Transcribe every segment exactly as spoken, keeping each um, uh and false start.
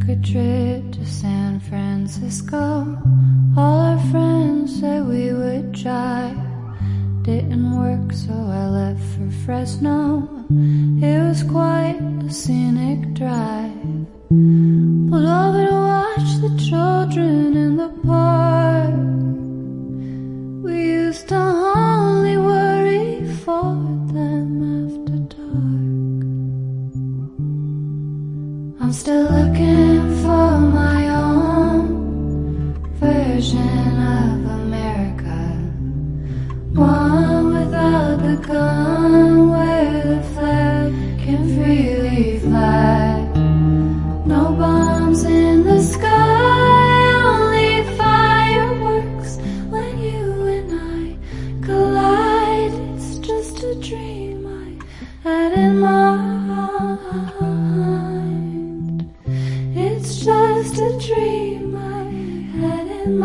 a trip to San Francisco. All our friends said we would drive. Didn't work, so I left for Fresno. It was quite a scenic drive. Pulled over to watch the children in the park. We used to only worry for them after dark. I'm still looking for my own version of America, one without the gun, where the flag can freely fly. No bombs in the sky, only fireworks when you and I collide. It's just a dream I had in mind. It's just a dream I had in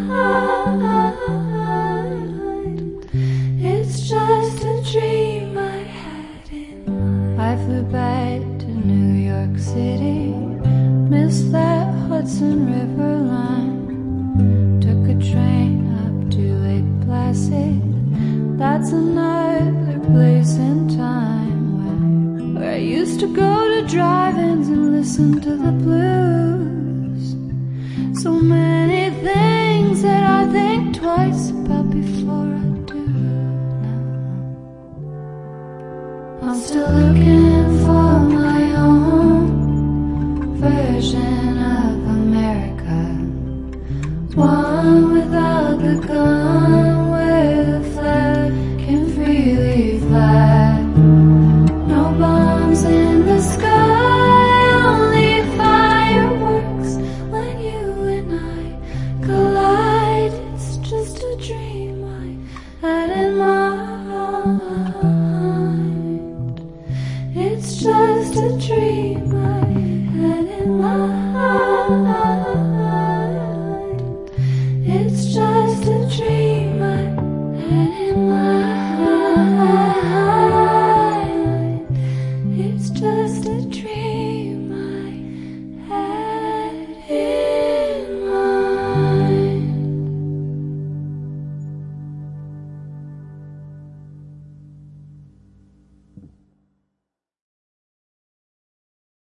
mind. It's just a dream I had in mind. I flew back to New York City, missed that Hudson River line. Took a train up to Lake Placid. That's another place and time where, where I used to go to drive-ins and listen to the blues. So many things that I think twice about before I do now. I'm still looking for my own version of America, one without the gun, where the flag can freely fly. No bombs in the sky, only fireworks when you and I collide. It's just a dream I had in mind. It's just a dream I